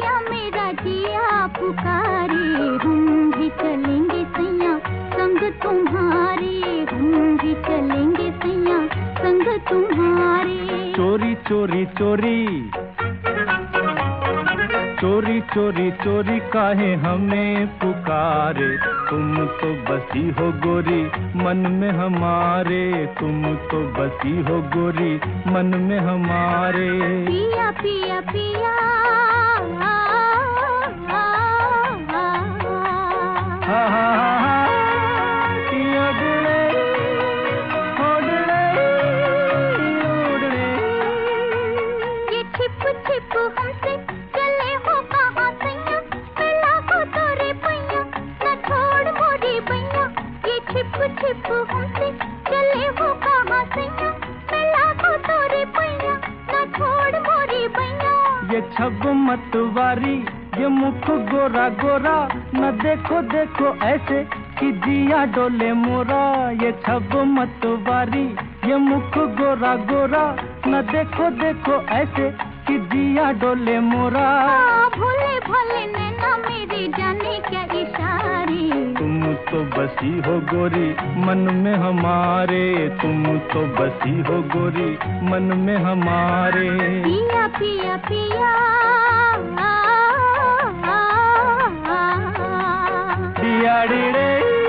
पिया मेरा जिया पुकारे, हम भी चलेंगे सैया संग तुम्हारे, हम भी चलेंगे सैया संग तुम्हारे। चोरी चोरी चोरी चोरी चोरी चोरी काहे हमें पुकारे, तुम तो बसी हो गोरी मन में हमारे, तुम तो बसी हो गोरी मन में हमारे। पिया पिया पिया ये छिप छिप हमसे चले हो कहाँ सैया, मिला को तोरे पैया न छोड़ मोरी बैया। ये छिप छिप हमसे चले हो कहाँ सैया, मिला को तोरे पैया न छोड़ मोरी बैया। ये छब मतवारी ये मुख गोरा गोरा, न देखो देखो ऐसे कि जिया डोले मोरा। ये छब मतवारी ये मुख गोरा गोरा, न देखो देखो ऐसे कि जिया डोले मोरा। भोले भोले नैना मेरे जाने क्या इशारे, तुम तो बसी हो गोरी मन में हमारे, तुम तो बसी हो गोरी मन में हमारे। पिया पिया पिया दिया डिड़े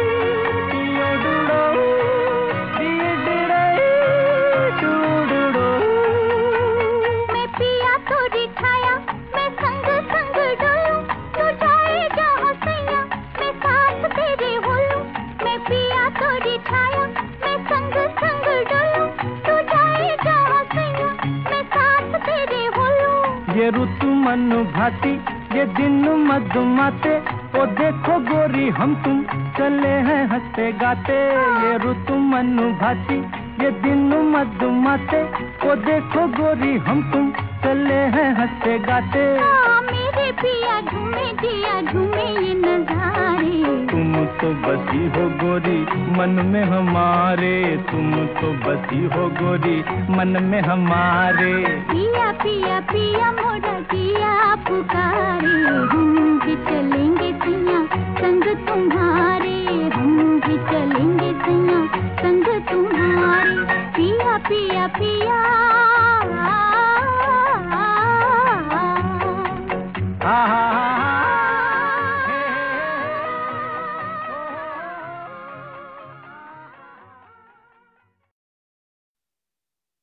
मैं पिया तोरी छाया, मैं संग संग डोलूं, तू जाए जहाँ सैया मैं साथ तेरे होलूं। मैं पिया तोरी छाया, मैं संग संग डोलूं, तू जाए जहाँ सैया मैं साथ तेरे होलूं। ये ऋतु मन भाती ये दिन मधुमाते, ओ देखो गोरी हम तुम चले हैं हंसते गाते। ये ऋतु मन भाती ये दिन मधुमाते, ओ देखो गोरी हम तुम चले हैं हंसते गाते। मेरे पिया झूमे जिया झूमे ये नजारे, तुम तो बसी हो गोरी मन में हमारे, तुम तो बसी हो गोरी मन में हमारे। पिया पिया पिया मोरा जिया पुकारे, हम भी चलेंगे सैया संग तुम्हारे, हम भी चलेंगे सैया संग तुम्हारे। पिया पिया पिया हा हा